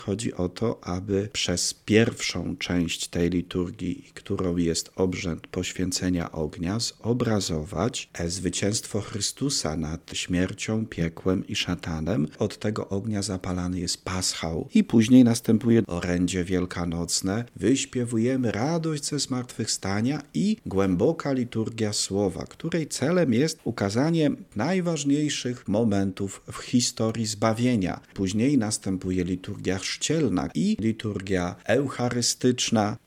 Chodzi o to, aby przez pierwszą część tej liturgii, którą jest obrzęd poświęcenia ognia, zobrazować zwycięstwo Chrystusa nad śmiercią, piekłem i szatanem. Od tego ognia zapalany jest paschał i później następuje orędzie wielkanocne. Wyśpiewujemy radość ze zmartwychwstania i głęboka liturgia słowa, której celem jest ukazanie najważniejszych momentów w historii zbawienia. Później następuje liturgia chrzcielna i liturgia eucharystyczna.